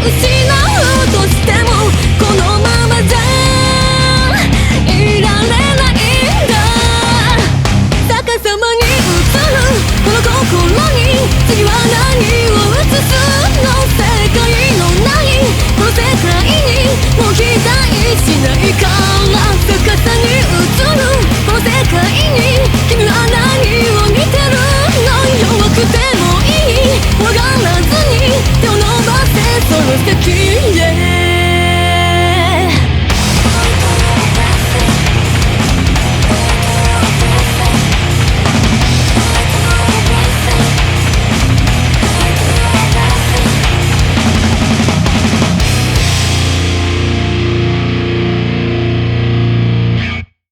うとしてもこのままじゃいられないんだ。逆さまに映るこの心に次は何を映すの。世界のないこの世界にもう期待しないから。逆さに映るこの世界に君は何を見てるの。弱くてもいい怖がらずに手を伸ばせその先へ。